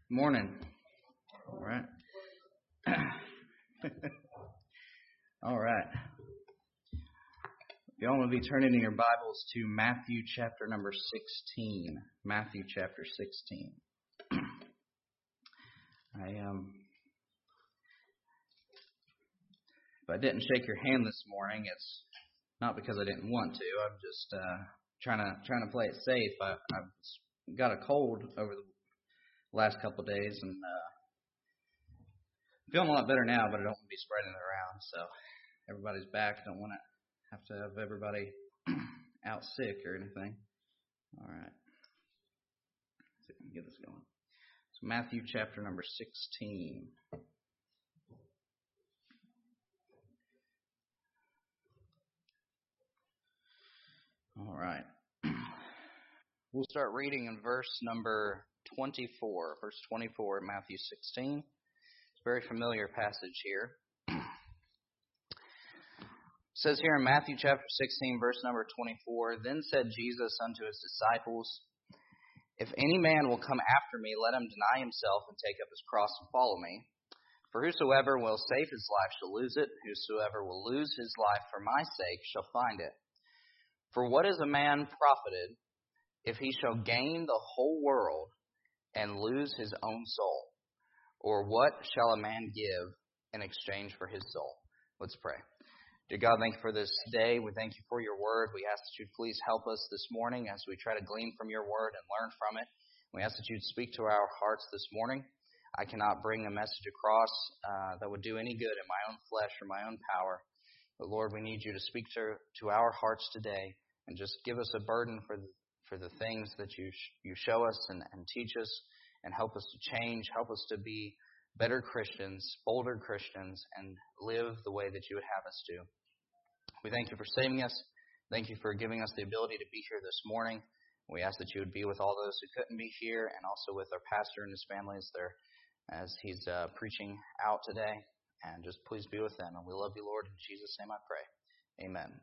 Morning. All right. All right. You all want to be turning in your Bibles to Matthew chapter number 16. Matthew chapter 16. If I didn't shake your hand this morning, it's not because I didn't want to. I'm just trying to play it safe. I've got a cold over the last couple of days, and feeling a lot better now, but I don't want to be spreading it around. So everybody's back. I don't want to have to have everybody out sick or anything. All right. Let's see if we can get this going. So Matthew chapter number 16. All right. We'll start reading in verse number 24. Verse 24 in Matthew 16. It's a very familiar passage here. It says here in Matthew chapter 16, verse number 24, "Then said Jesus unto his disciples, If any man will come after me, let him deny himself and take up his cross and follow me. For whosoever will save his life shall lose it. Whosoever will lose his life for my sake shall find it. For what is a man profited if he shall gain the whole world and lose his own soul? Or what shall a man give in exchange for his soul?" Let's pray. Dear God, thank you for this day. We thank you for your word. We ask that you'd please help us this morning as we try to glean from your word and learn from it. We ask that you'd speak to our hearts this morning. I cannot bring a message across that would do any good in my own flesh or my own power. But Lord, we need you to speak to our hearts today and just give us a burden for the things that you show us and teach us, and help us to change, help us to be better Christians, bolder Christians, and live the way that you would have us do. We thank you for saving us. Thank you for giving us the ability to be here this morning. We ask that you would be with all those who couldn't be here, and also with our pastor and his family as he's preaching out today. And just please be with them. And we love you, Lord. In Jesus' name I pray. Amen.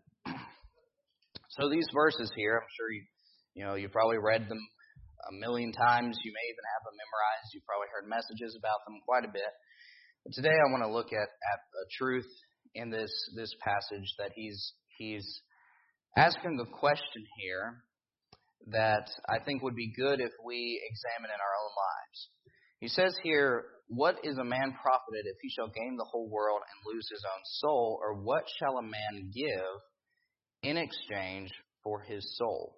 So these verses here, I'm sure you probably read them a million times. You may even have them memorized. You've probably heard messages about them quite a bit. But today I want to look at a truth in this passage that he's asking the question here that I think would be good if we examine in our own lives. He says here, "What is a man profited if he shall gain the whole world and lose his own soul? Or what shall a man give in exchange for his soul?"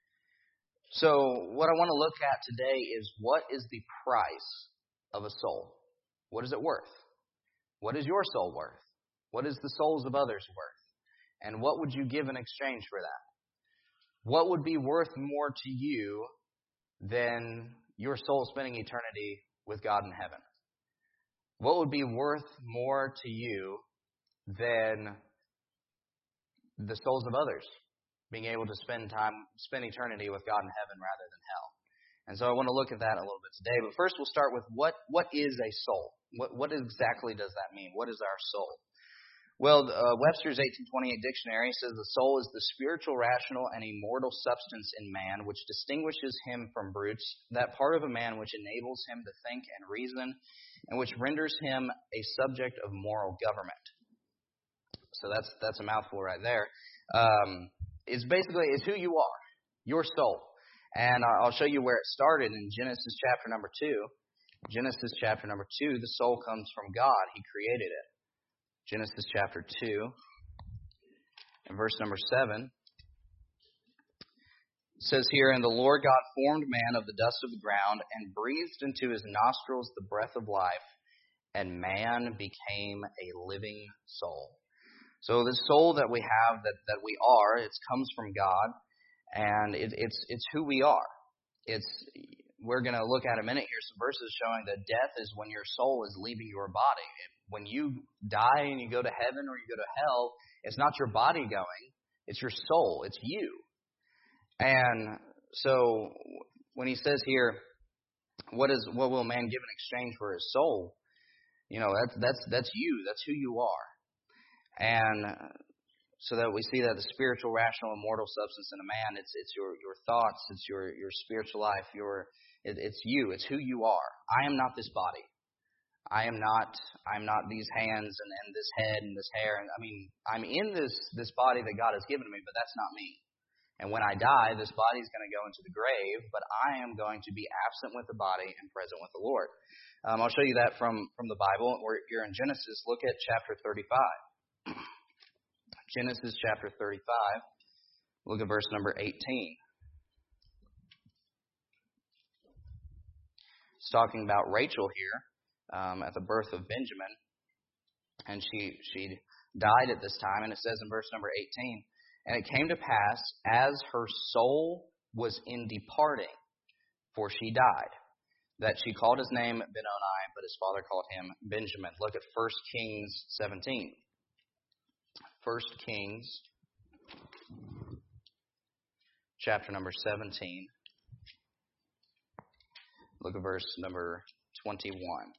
So what I want to look at today is, what is the price of a soul? What is it worth? What is your soul worth? What is the souls of others worth? And what would you give in exchange for that? What would be worth more to you than your soul spending eternity with God in heaven? What would be worth more to you than the souls of others being able to spend eternity with God in heaven rather than hell? And so I want to look at that a little bit today. But first we'll start with what is a soul? What exactly does that mean? What is our soul? Well, Webster's 1828 dictionary says the soul is the spiritual, rational, and immortal substance in man which distinguishes him from brutes, that part of a man which enables him to think and reason, and which renders him a subject of moral government. So that's a mouthful right there. It's who you are, your soul. And I'll show you where it started in Genesis chapter number 2. Genesis chapter number 2, the soul comes from God. He created it. Genesis chapter 2, and verse number 7, it says here, "And the Lord God formed man of the dust of the ground, and breathed into his nostrils the breath of life, and man became a living soul." So the soul that we have, that we are, it comes from God, and it's who we are. We're going to look at a minute here some verses showing that death is when your soul is leaving your body. When you die and you go to heaven or you go to hell, it's not your body going, it's your soul, it's you. And so when he says here, what will a man give in exchange for his soul? That's you, that's who you are. And So that we see that the spiritual, rational, and mortal substance in a man, it's your thoughts, it's your spiritual life, it's you, it's who you are. I am not this body. I'm not these hands and this head and this hair. And I mean, I'm in this body that God has given me, but that's not me. And when I die, this body is going to go into the grave, but I am going to be absent with the body and present with the Lord. I'll show you that from the Bible. We're here in Genesis. Look at chapter 35. Genesis chapter 35. Look at verse number 18. It's talking about Rachel here at the birth of Benjamin. And she died at this time. And it says in verse number 18, and it came to pass, as her soul was in departing, for she died, that she called his name Benoni, but his father called him Benjamin. Look at 1 Kings 17. 1 Kings, chapter number 17. Look at verse number 21.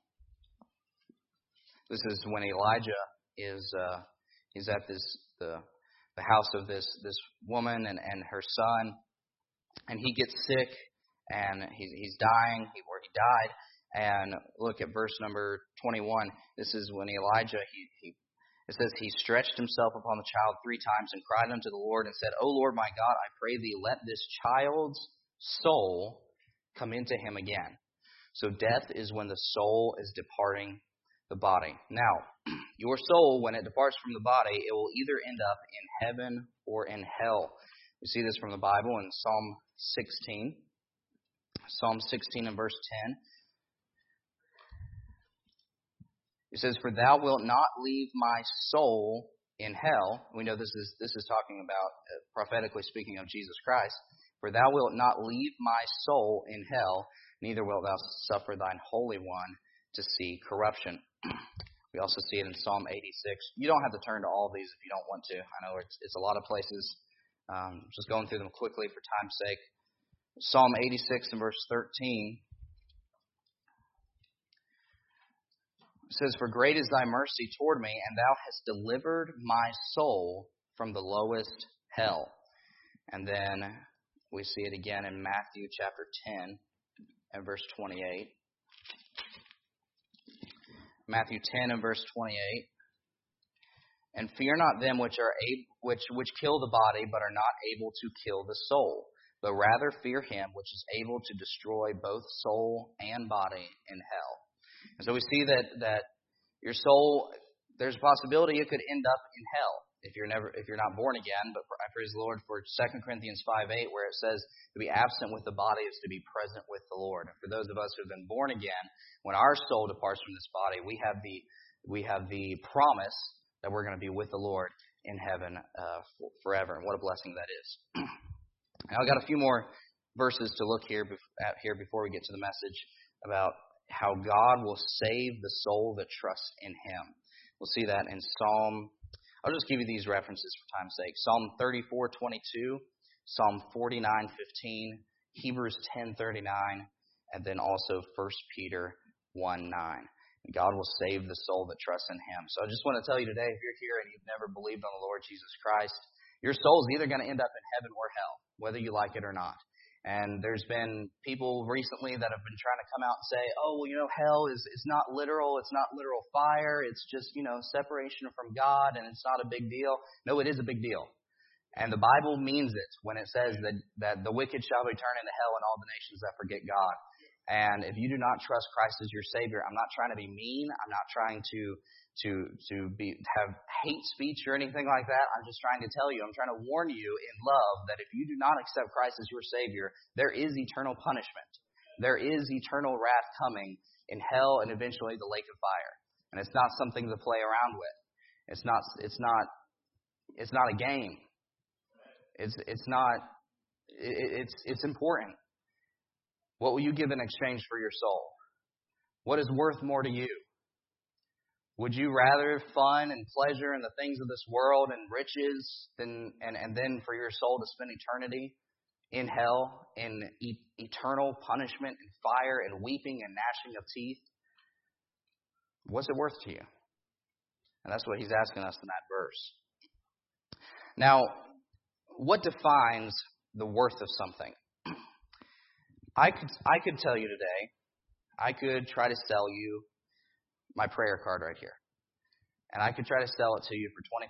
This is when Elijah he's at the house of this woman and her son, and he gets sick, and he's dying, or he died. And look at verse number 21. This is when Elijah, it says, he stretched himself upon the child 3 times and cried unto the Lord and said, O Lord my God, I pray thee, let this child's soul come into him again. So death is when the soul is departing the body. Now, your soul, when it departs from the body, it will either end up in heaven or in hell. We see this from the Bible in Psalm 16. Psalm 16 and verse 10. It says, for thou wilt not leave my soul in hell. We know this is talking about, prophetically speaking, of Jesus Christ. For thou wilt not leave my soul in hell, neither wilt thou suffer thine Holy One to see corruption. We also see it in Psalm 86. You don't have to turn to all of these if you don't want to. I know it's a lot of places. Just going through them quickly for time's sake. Psalm 86 and verse 13. It says, for great is thy mercy toward me, and thou hast delivered my soul from the lowest hell. And then we see it again in Matthew chapter 10 and verse 28. Matthew 10 and verse 28. And fear not them which kill the body, but are not able to kill the soul, but rather fear him which is able to destroy both soul and body in hell. And so we see that your soul, there's a possibility it could end up in hell if you're not born again. But I praise the Lord for 2 Corinthians 5:8, where it says to be absent with the body is to be present with the Lord. And for those of us who have been born again, when our soul departs from this body, we have the promise that we're going to be with the Lord in heaven forever. And what a blessing that is. Now I've got a few more verses to look at here before we get to the message about how God will save the soul that trusts in him. We'll see that in Psalm. I'll just give you these references for time's sake. Psalm 34:22, Psalm 49:15, Hebrews 10:39, and then also 1 Peter 1:9. God will save the soul that trusts in him. So I just want to tell you today, if you're here and you've never believed on the Lord Jesus Christ, your soul is either going to end up in heaven or hell, whether you like it or not. And there's been people recently that have been trying to come out and say, oh, well, hell is not literal. It's not literal fire. It's just, separation from God, and it's not a big deal. No, it is a big deal. And the Bible means it when it says that the wicked shall be turned into hell and all the nations that forget God. And if you do not trust Christ as your Savior, I'm not trying to be mean. I'm not trying to have hate speech or anything like that. I'm just trying to tell you, I'm trying to warn you in love that if you do not accept Christ as your Savior, there is eternal punishment. There is eternal wrath coming in hell and eventually the lake of fire. And it's not something to play around with. It's not a game. It's important. What will you give in exchange for your soul? What is worth more to you? Would you rather fun and pleasure and the things of this world and riches and then for your soul to spend eternity in hell, in eternal punishment and fire and weeping and gnashing of teeth? What's it worth to you? And that's what he's asking us in that verse. Now, what defines the worth of something? I could tell you today, I could try to sell you my prayer card right here. And I could try to sell it to you for $25,000.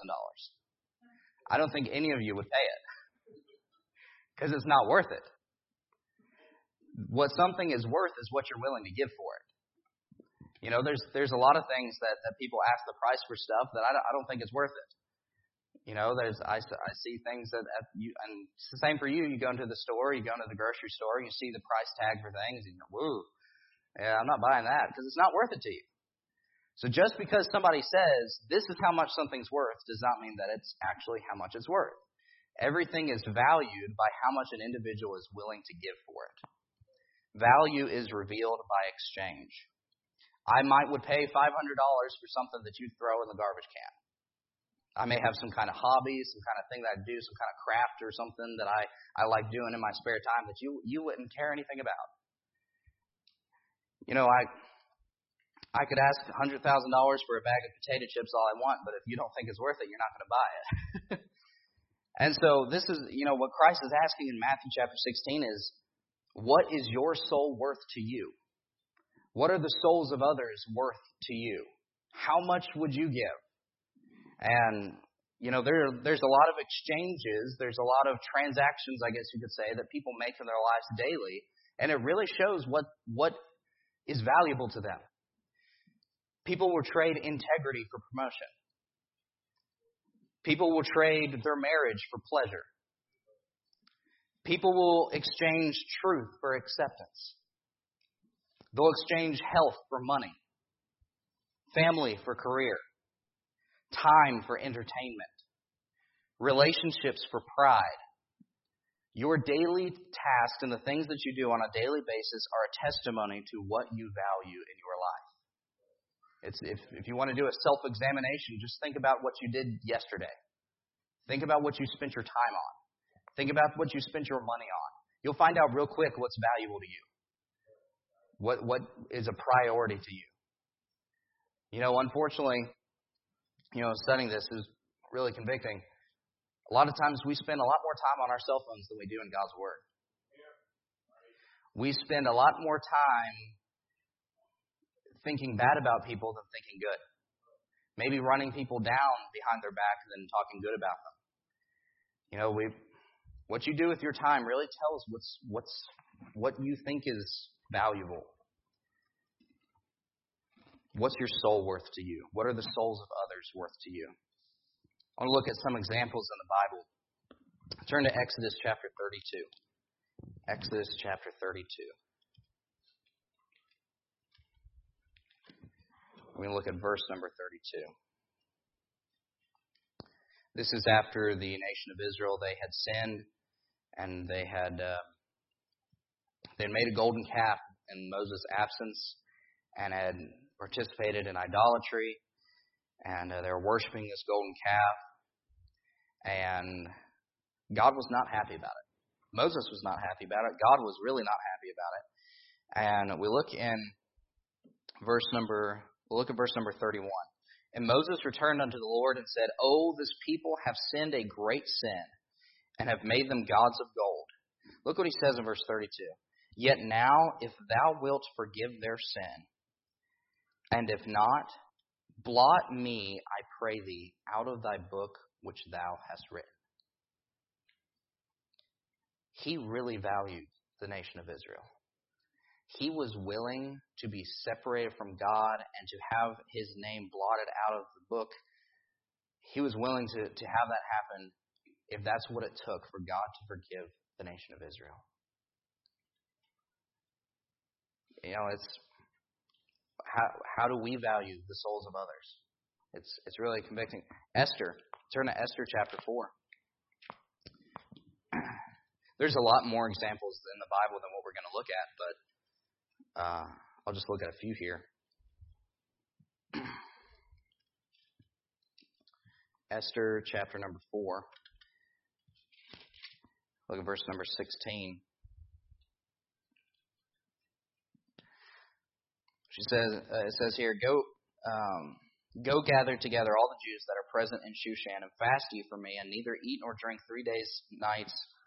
I don't think any of you would pay it because it's not worth it. What something is worth is what you're willing to give for it. You know, there's a lot of things that people ask the price for stuff that I don't think it's worth it. You know, I see things that and it's the same for you. You go into the store, you go into the grocery store, you see the price tag for things, and you're, woo, yeah, I'm not buying that because it's not worth it to you. So just because somebody says this is how much something's worth does not mean that it's actually how much it's worth. Everything is valued by how much an individual is willing to give for it. Value is revealed by exchange. I would pay $500 for something that you throw in the garbage can. I may have some kind of hobby, some kind of thing that I do, some kind of craft or something that I like doing in my spare time that you wouldn't care anything about. You know, I could ask $100,000 for a bag of potato chips all I want, but if you don't think it's worth it, you're not going to buy it. And so this is, you know, what Christ is asking in Matthew chapter 16 is, what is your soul worth to you? What are the souls of others worth to you? How much would you give? And, you know, there's a lot of exchanges, there's a lot of transactions, I guess you could say, that people make in their lives daily, and it really shows what is valuable to them. People will trade integrity for promotion. People will trade their marriage for pleasure. People will exchange truth for acceptance. They'll exchange health for money, family for career, time for entertainment, relationships for pride. Your daily tasks and the things that you do on a daily basis are a testimony to what you value in your life. If you want to do a self-examination, just think about what you did yesterday. Think about what you spent your time on. Think about what you spent your money on. You'll find out real quick what's valuable to you. What is a priority to you. You know, unfortunately, you know, studying this is really convicting. A lot of times we spend a lot more time on our cell phones than we do in God's Word. We spend a lot more time thinking bad about people than thinking good. Maybe running people down behind their back than talking good about them. You know, what you do with your time really tells what you think is valuable. What's your soul worth to you? What are the souls of others worth to you? I want to look at some examples in the Bible. Turn to Exodus chapter 32. Exodus chapter 32. We're going to look at verse number 32. This is after the nation of Israel, they had sinned, and they had made a golden calf in Moses' absence, and had participated in idolatry, and they were worshiping this golden calf, and God was not happy about it. Moses was not happy about it. God was really not happy about it. And we look at verse number 31. And Moses returned unto the Lord and said, "Oh, this people have sinned a great sin, and have made them gods of gold." Look what he says in verse 32. "Yet now, if thou wilt forgive their sin, and if not, blot me, I pray thee, out of thy book which thou hast written." He really valued the nation of Israel. He was willing to be separated from God and to have his name blotted out of the book. He was willing to have that happen if that's what it took for God to forgive the nation of Israel. You know, it's how do we value the souls of others? It's really convicting. Esther, turn to Esther chapter 4. There's a lot more examples in the Bible than what we're going to look at, but I'll just look at a few here. Esther chapter number 4. Look at verse number 16. She says, it says here, "Go Go gather together all the Jews that are present in Shushan, and fast ye for me, and neither eat nor drink 3 days, night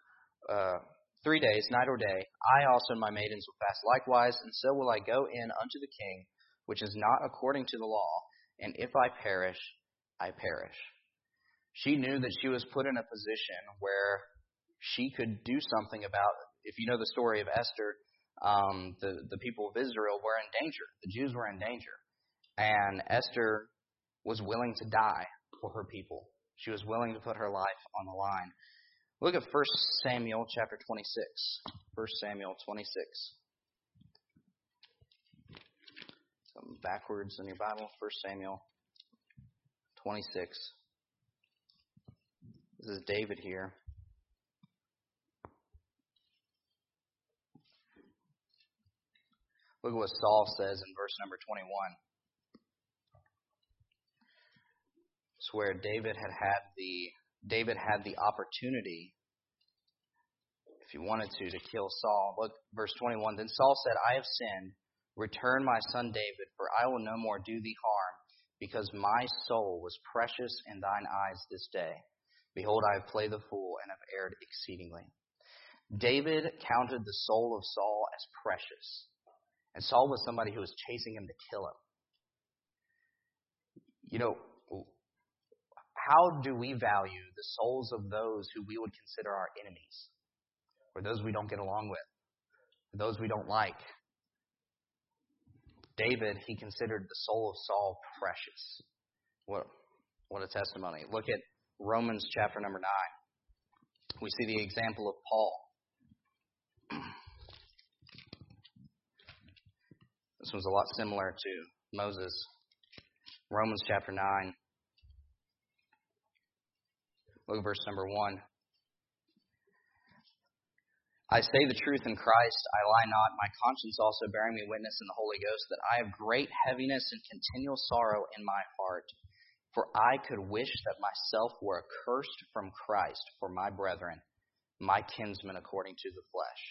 or day. I also and my maidens will fast likewise, and so will I go in unto the king, which is not according to the law, and if I perish, I perish. She knew that she was put in a position where she could do something about it. If you know the story of Esther, the people of Israel were in danger. The Jews were in danger. And Esther was willing to die for her people. She was willing to put her life on the line. Look at 1 Samuel chapter 26. 1 Samuel 26. Something backwards in your Bible. 1 Samuel 26. This is David here. Look at what Saul says in verse number 21. It's where David had the opportunity, if he wanted to kill Saul. Look, verse 21. Then Saul said, I have sinned. Return my son David, for I will no more do thee harm, because my soul was precious in thine eyes this day. Behold, I have played the fool and have erred exceedingly. David counted the soul of Saul as precious. And Saul was somebody who was chasing him to kill him. You know, how do we value the souls of those who we would consider our enemies? Or those we don't get along with? Or those we don't like? David, he considered the soul of Saul precious. What a testimony. Look at Romans chapter number 9. We see the example of Paul. This one's a lot similar to Moses. Romans chapter 9. Look at verse number 1. I say the truth in Christ, I lie not, my conscience also bearing me witness in the Holy Ghost, that I have great heaviness and continual sorrow in my heart. For I could wish that myself were accursed from Christ for my brethren, my kinsmen according to the flesh.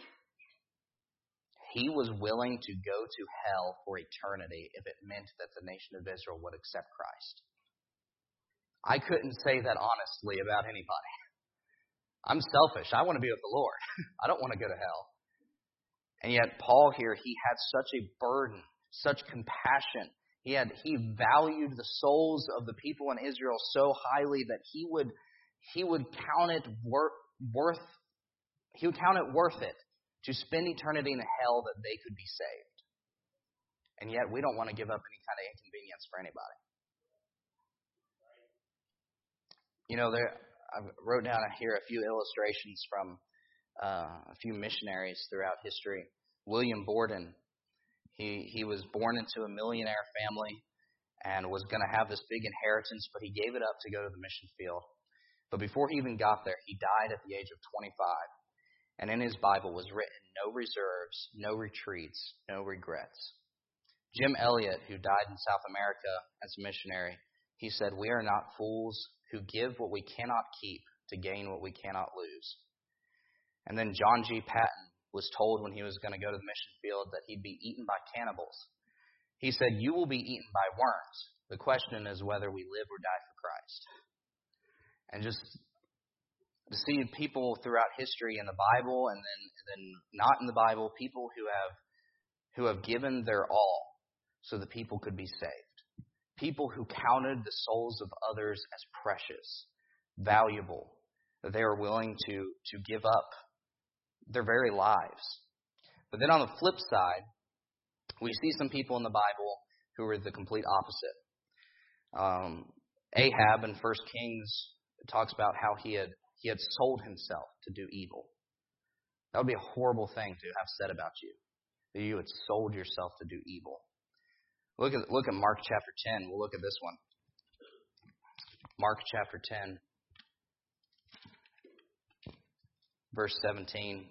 He was willing to go to hell for eternity if it meant that the nation of Israel would accept Christ. I couldn't say that honestly about anybody. I'm selfish. I want to be with the Lord. I don't want to go to hell. And yet Paul here, he had such a burden, such compassion. He valued the souls of the people in Israel so highly that he would count it worth it to spend eternity in hell that they could be saved. And yet we don't want to give up any kind of inconvenience for anybody. You know, I wrote down here a few illustrations from a few missionaries throughout history. William Borden, he was born into a millionaire family and was going to have this big inheritance, but he gave it up to go to the mission field. But before he even got there, he died at the age of 25. And in his Bible was written, no reserves, no retreats, no regrets. Jim Elliot, who died in South America as a missionary, he said, we are not fools who give what we cannot keep to gain what we cannot lose. And then John G. Patton was told when he was going to go to the mission field that he'd be eaten by cannibals. He said, you will be eaten by worms. The question is whether we live or die for Christ. And just to see people throughout history in the Bible and then not in the Bible, people who have given their all so that people could be saved. People who counted the souls of others as precious, valuable, that they were willing to give up their very lives. But then on the flip side, we see some people in the Bible who were the complete opposite. Ahab in 1 Kings talks about how he had sold himself to do evil. That would be a horrible thing to have said about you, that you had sold yourself to do evil. Look at Mark chapter 10. We'll look at this one. Mark chapter 10, verse 17.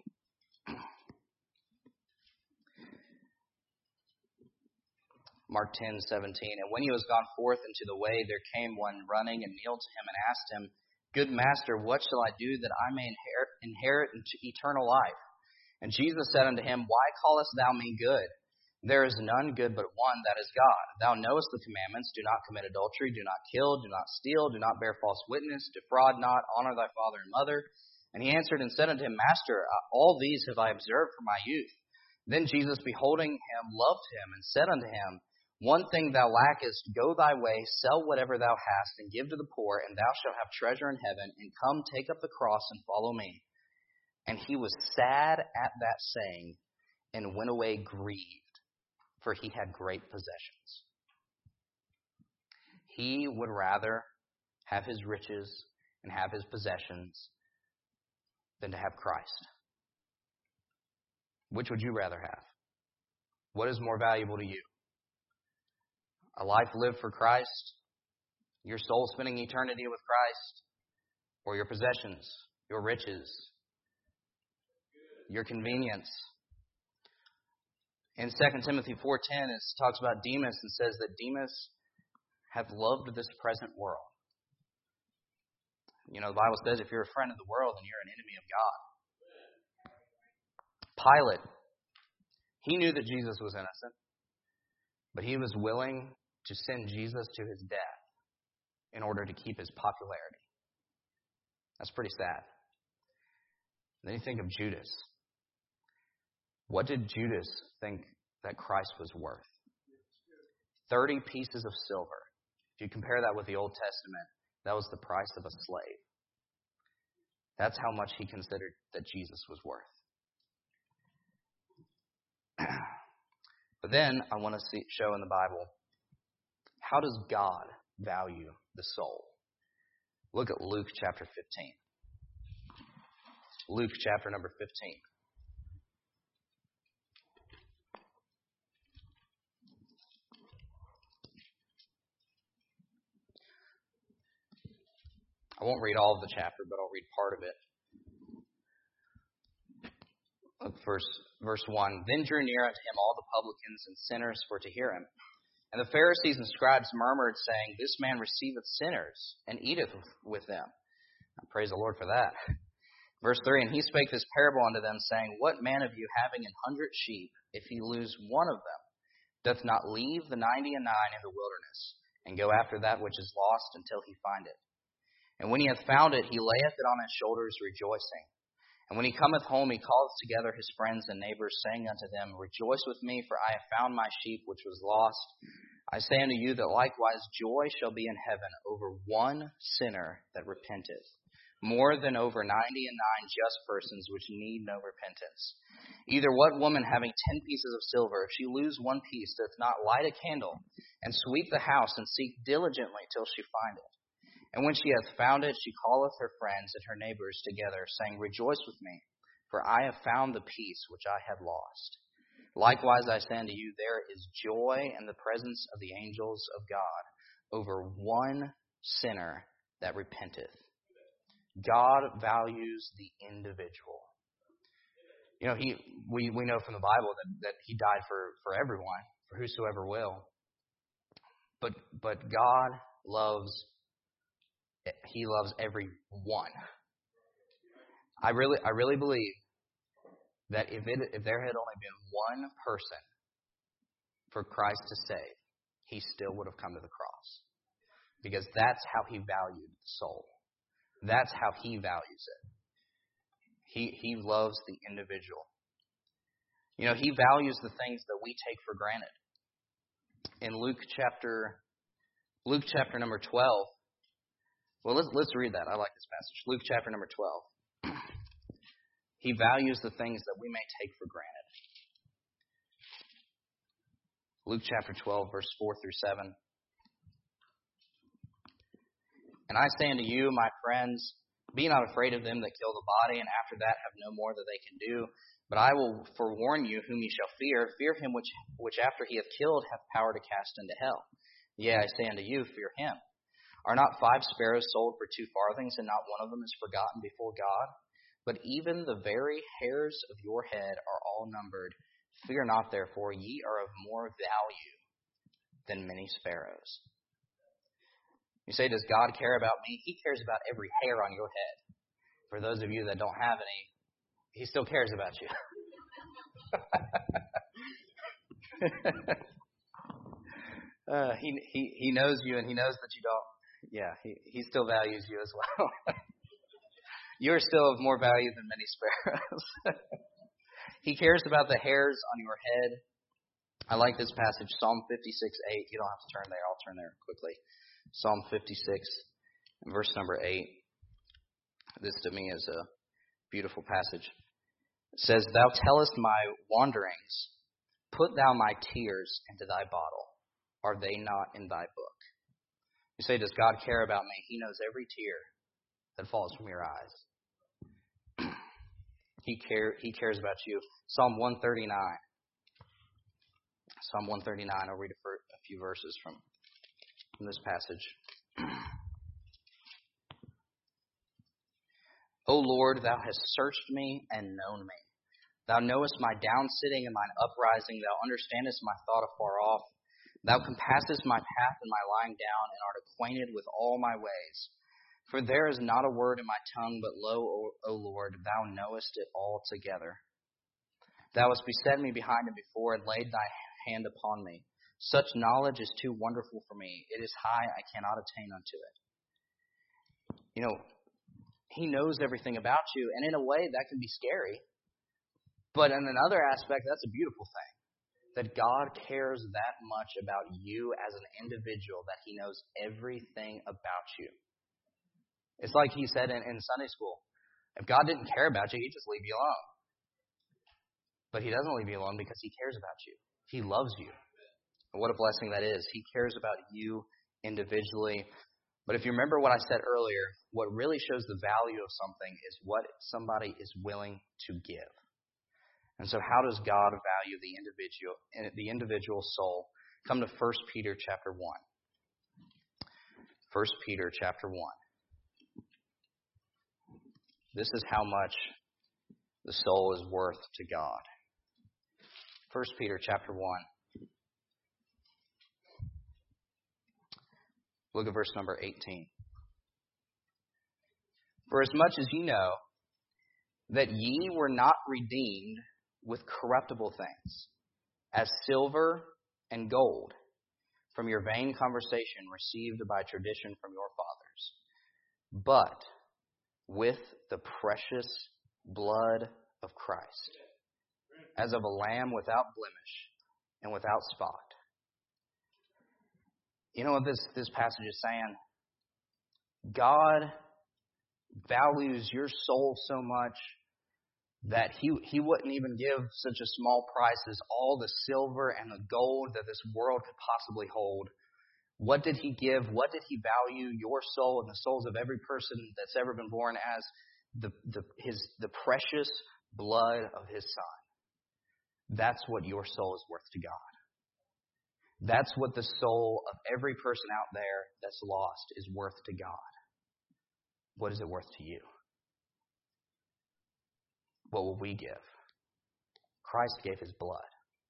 Mark 10:17. And when he was gone forth into the way, there came one running and kneeled to him and asked him, Good master, what shall I do that I may inherit eternal life? And Jesus said unto him, Why callest thou me good? There is none good but one, that is God. Thou knowest the commandments: do not commit adultery, do not kill, do not steal, do not bear false witness, defraud not, honor thy father and mother. And he answered and said unto him, Master, all these have I observed from my youth. Then Jesus, beholding him, loved him, and said unto him, One thing thou lackest, go thy way, sell whatever thou hast, and give to the poor, and thou shalt have treasure in heaven, and come, take up the cross, and follow me. And he was sad at that saying, and went away grieved, for he had great possessions. He would rather have his riches and have his possessions than to have Christ. Which would you rather have? What is more valuable to you? A life lived for Christ, your soul spending eternity with Christ, or your possessions, your riches, your convenience? In 2 Timothy 4:10, it talks about Demas and says that Demas hath loved this present world. You know, the Bible says if you're a friend of the world, then you're an enemy of God. Pilate, he knew that Jesus was innocent, but he was willing to send Jesus to his death in order to keep his popularity. That's pretty sad. Then you think of Judas. What did Judas think that Christ was worth? 30 pieces of silver. If you compare that with the Old Testament, that was the price of a slave. That's how much he considered that Jesus was worth. But then I want to show in the Bible, how does God value the soul? Look at Luke chapter 15. Luke chapter number 15. I won't read all of the chapter, but I'll read part of it. Look, verse 1. Then drew near unto him all the publicans and sinners for to hear him. And the Pharisees and scribes murmured, saying, This man receiveth sinners, and eateth with them. Praise the Lord for that. Verse 3, And he spake this parable unto them, saying, What man of you, having 100 sheep, if he lose one of them, doth not leave the 99 in the wilderness, and go after that which is lost until he find it? And when he hath found it, he layeth it on his shoulders, rejoicing. And when he cometh home, he calleth together his friends and neighbors, saying unto them, Rejoice with me, for I have found my sheep which was lost. I say unto you that likewise joy shall be in heaven over one sinner that repenteth, more than over 99 just persons which need no repentance. Either what woman having 10 pieces of silver, if she lose one piece, doth not light a candle, and sweep the house, and seek diligently till she find it? And when she hath found it, she calleth her friends and her neighbors together, saying, Rejoice with me, for I have found the piece which I had lost. Likewise I say unto you, there is joy in the presence of the angels of God over one sinner that repenteth. God values the individual. You know, we know from the Bible that he died for everyone, for whosoever will. But God loves every one. I really believe that if there had only been one person for Christ to save, he still would have come to the cross. Because that's how he valued the soul. That's how he values it. He loves the individual. You know, he values the things that we take for granted. In Luke chapter number 12, well, let's read that. I like this passage. Luke chapter number 12. He values the things that we may take for granted. Luke chapter 12, verse 4 through 7. And I say unto you, my friends, be not afraid of them that kill the body, and after that have no more that they can do. But I will forewarn you whom ye shall fear. Fear him which after he hath killed hath power to cast into hell. Yea, I say unto you, fear him. Are not 5 sparrows sold for 2 farthings, and not one of them is forgotten before God? But even the very hairs of your head are all numbered. Fear not, therefore, ye are of more value than many sparrows. You say, does God care about me? He cares about every hair on your head. For those of you that don't have any, he still cares about you. He knows you, and he knows that you don't. Yeah, he still values you as well. You're still of more value than many sparrows. He cares about the hairs on your head. I like this passage, Psalm 56:8. You don't have to turn there. I'll turn there quickly. Psalm 56, verse number 8. This to me is a beautiful passage. It says, Thou tellest my wanderings. Put thou my tears into thy bottle. Are they not in thy book? You say, does God care about me? He knows every tear that falls from your eyes. He cares about you. Psalm 139. Psalm 139. I'll read a few verses from this passage. O Lord, thou hast searched me and known me. Thou knowest my downsitting and mine uprising. Thou understandest my thought afar off. Thou compassest my path and my lying down, and art acquainted with all my ways. For there is not a word in my tongue, but lo, O Lord, thou knowest it altogether. Thou hast beset me behind and before, and laid thy hand upon me. Such knowledge is too wonderful for me. It is high, I cannot attain unto it. You know, he knows everything about you, and in a way that can be scary. But in another aspect, that's a beautiful thing. That God cares that much about you as an individual, that he knows everything about you. It's like he said in Sunday school, if God didn't care about you, he'd just leave you alone. But he doesn't leave you alone because he cares about you. He loves you. And what a blessing that is. He cares about you individually. But if you remember what I said earlier, what really shows the value of something is what somebody is willing to give. And so how does God value the individual soul? Come to 1 Peter chapter 1. 1 Peter chapter 1. This is how much the soul is worth to God. 1 Peter chapter 1. Look at verse number 18. For as much as ye know that ye were not redeemed with corruptible things, as silver and gold, from your vain conversation received by tradition from your fathers, but with the precious blood of Christ, as of a lamb without blemish and without spot. You know what this passage is saying? God values your soul so much that he wouldn't even give such a small price as all the silver and the gold that this world could possibly hold. What did he give? What did he value your soul and the souls of every person that's ever been born as? The precious blood of his Son. That's what your soul is worth to God. That's what the soul of every person out there that's lost is worth to God. What is it worth to you? What will we give? Christ gave his blood.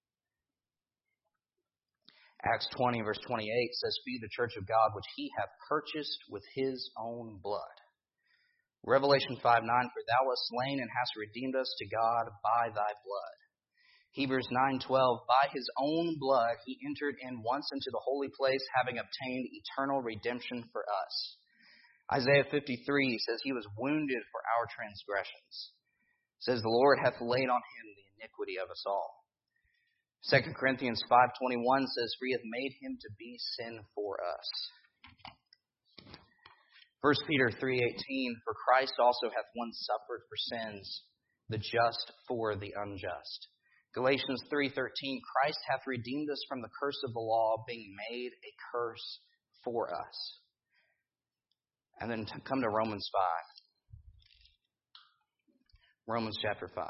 Acts 20 verse 28 says, Feed the church of God, which he hath purchased with his own blood. Revelation 5:9, For thou wast slain and hast redeemed us to God by thy blood. Hebrews 9:12, By his own blood he entered in once into the holy place, having obtained eternal redemption for us. Isaiah 53 says, He was wounded for our transgressions. It says, The Lord hath laid on him the iniquity of us all. 2 Corinthians 5:21 says, For he hath made him to be sin for us. 1 Peter 3:18, For Christ also hath once suffered for sins, the just for the unjust. Galatians 3:13, Christ hath redeemed us from the curse of the law, being made a curse for us. And then come to Romans 5. Romans chapter 5.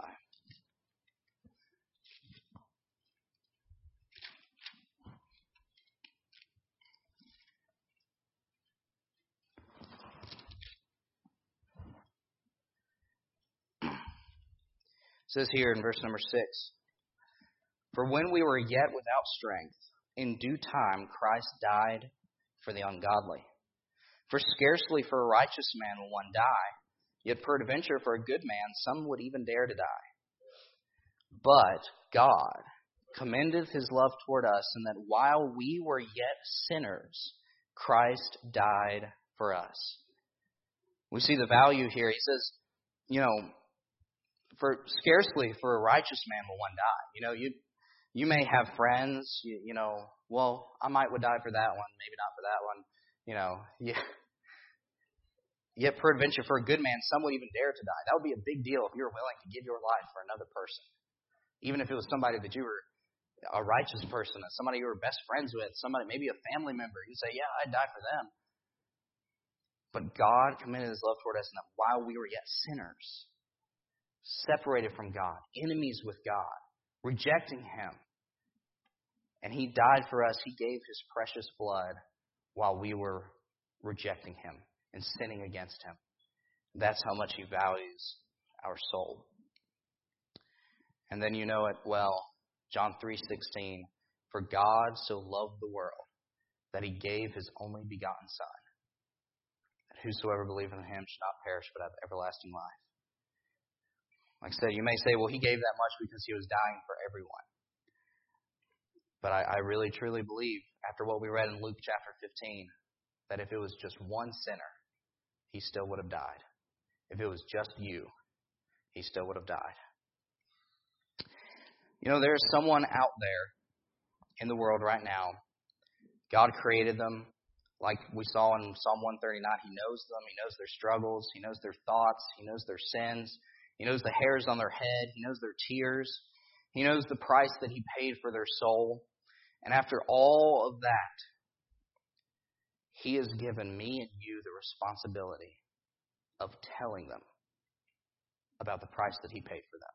It says here in verse number 6, For when we were yet without strength, in due time Christ died for the ungodly. For scarcely for a righteous man will one die, yet peradventure for a good man some would even dare to die. But God commendeth his love toward us, and that while we were yet sinners, Christ died for us. We see the value here. He says, for scarcely for a righteous man will one die. You may have friends, well, I might would die for that one, maybe not for that one. Yet peradventure for a good man, some would even dare to die. That would be a big deal if you were willing to give your life for another person. Even if it was somebody that you were a righteous person, somebody you were best friends with, somebody, maybe a family member. You say, yeah, I'd die for them. But God commended his love toward us, and that while we were yet sinners, separated from God, enemies with God, rejecting him, and he died for us. He gave his precious blood while we were rejecting him and sinning against him. That's how much he values our soul. And then you know it well, John 3:16, for God so loved the world that he gave his only begotten Son, that whosoever believeth in him should not perish but have everlasting life. Like I said, you may say, well, he gave that much because he was dying for everyone. But I really, truly believe, after what we read in Luke chapter 15, that if it was just one sinner, he still would have died. If it was just you, he still would have died. There's someone out there in the world right now. God created them. Like we saw in Psalm 139, he knows them. He knows their struggles. He knows their thoughts. He knows their sins. He knows the hairs on their head. He knows their tears. He knows the price that he paid for their soul. And after all of that, he has given me and you the responsibility of telling them about the price that he paid for them.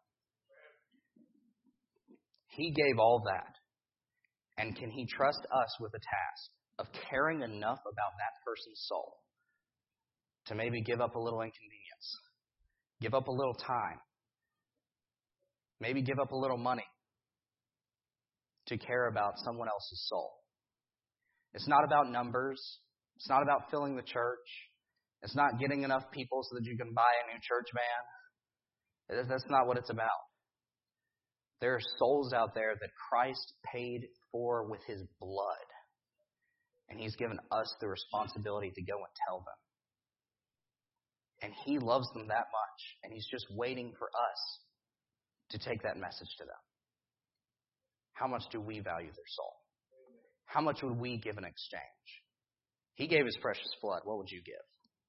He gave all that. And can he trust us with the task of caring enough about that person's soul to maybe give up a little inconvenience, give up a little time, maybe give up a little money to care about someone else's soul? It's not about numbers. It's not about filling the church. It's not getting enough people so that you can buy a new church van. That's not what it's about. There are souls out there that Christ paid for with his blood. And he's given us the responsibility to go and tell them. And he loves them that much. And he's just waiting for us to take that message to them. How much do we value their soul? How much would we give in exchange? He gave his precious blood. What would you give?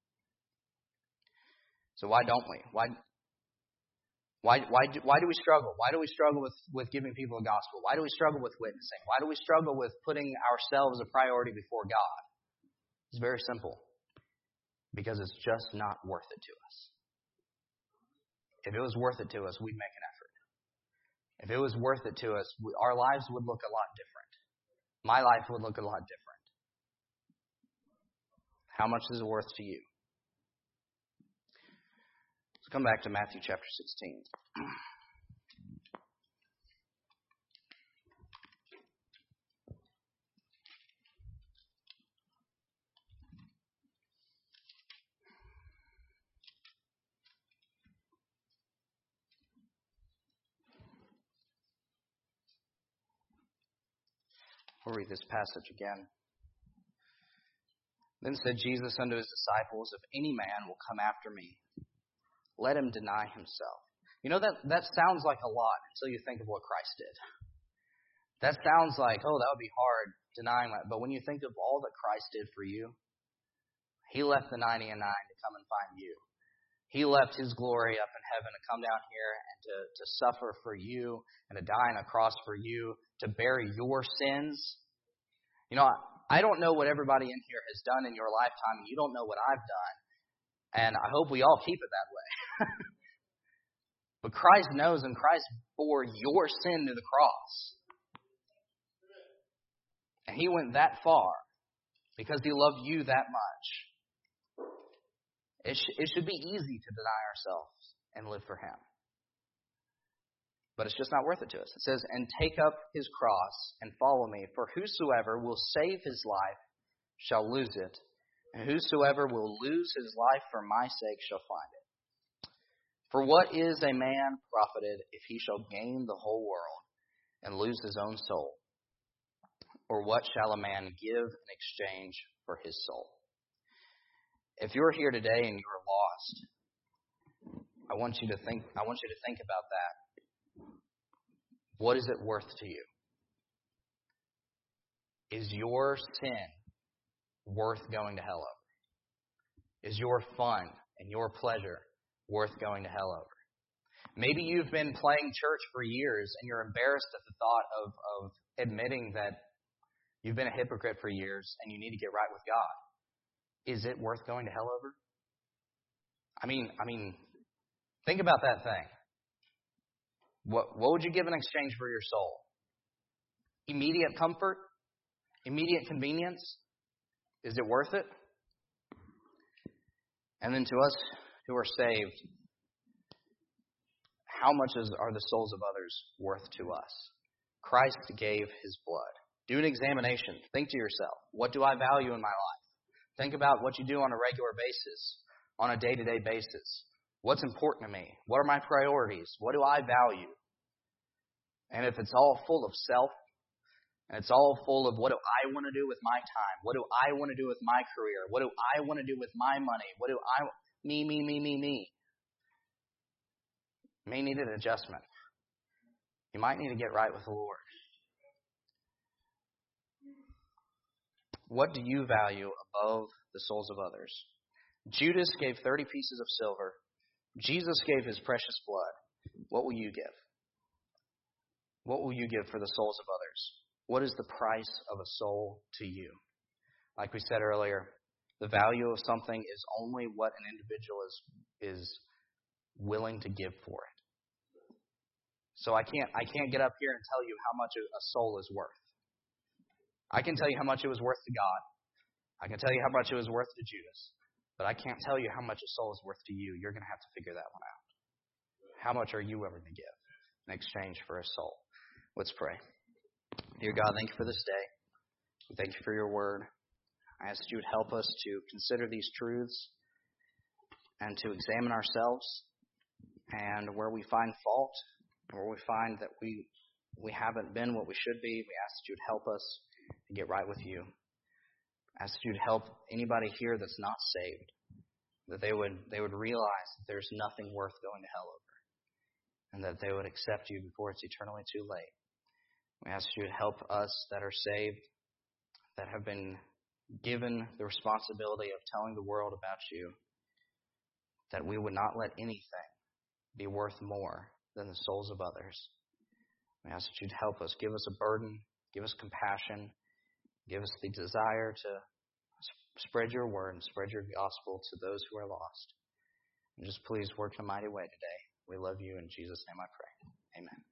So why don't we? Why do we struggle? Why do we struggle with giving people the gospel? Why do we struggle with witnessing? Why do we struggle with putting ourselves a priority before God? It's very simple. Because it's just not worth it to us. If it was worth it to us, we'd make an effort. If it was worth it to us, our lives would look a lot different. My life would look a lot different. How much is it worth to you? Let's come back to Matthew chapter 16. We'll read this passage again. Then said Jesus unto his disciples, if any man will come after me, let him deny himself. That sounds like a lot until you think of what Christ did. That sounds like, that would be hard denying that. But when you think of all that Christ did for you, he left the 99 to come and find you. He left his glory up in heaven to come down here and to suffer for you and to die on a cross for you, to bear your sins. I don't know what everybody in here has done in your lifetime, and you don't know what I've done. And I hope we all keep it that way. But Christ knows, and Christ bore your sin to the cross. And he went that far because he loved you that much. It should be easy to deny ourselves and live for him. But it's just not worth it to us. It says, and take up his cross and follow me. For whosoever will save his life shall lose it. And whosoever will lose his life for my sake shall find it. For what is a man profited if he shall gain the whole world and lose his own soul? Or what shall a man give in exchange for his soul? If you're here today and you're lost, I want you to think about that. What is it worth to you? Is your sin worth going to hell over? Is your fun and your pleasure worth going to hell over? Maybe you've been playing church for years and you're embarrassed at the thought of admitting that you've been a hypocrite for years and you need to get right with God. Is it worth going to hell over? I mean, think about that thing. What would you give in exchange for your soul? Immediate comfort? Immediate convenience? Is it worth it? And then to us who are saved, how much are the souls of others worth to us? Christ gave his blood. Do an examination. Think to yourself, what do I value in my life? Think about what you do on a regular basis, on a day-to-day basis. What's important to me? What are my priorities? What do I value? And if it's all full of self, and it's all full of what do I want to do with my time? What do I want to do with my career? What do I want to do with my money? Me. You may need an adjustment. You might need to get right with the Lord. What do you value above the souls of others? Judas gave 30 pieces of silver. Jesus gave his precious blood. What will you give? What will you give for the souls of others? What is the price of a soul to you? Like we said earlier, the value of something is only what an individual is willing to give for it. So I can't get up here and tell you how much a soul is worth. I can tell you how much it was worth to God. I can tell you how much it was worth to Judas. But I can't tell you how much a soul is worth to you. You're going to have to figure that one out. How much are you ever going to give in exchange for a soul? Let's pray. Dear God, thank you for this day. Thank you for your word. I ask that you would help us to consider these truths and to examine ourselves, and where we find fault, where we find that we haven't been what we should be, we ask that you would help us to get right with you. I ask that you would help anybody here that's not saved, that they would realize that there's nothing worth going to hell over, and that they would accept you before it's eternally too late. We ask you to help us that are saved, that have been given the responsibility of telling the world about you, that we would not let anything be worth more than the souls of others. We ask that you'd help us. Give us a burden. Give us compassion. Give us the desire to spread your word and spread your gospel to those who are lost. And just please work in a mighty way today. We love you. In Jesus' name I pray. Amen.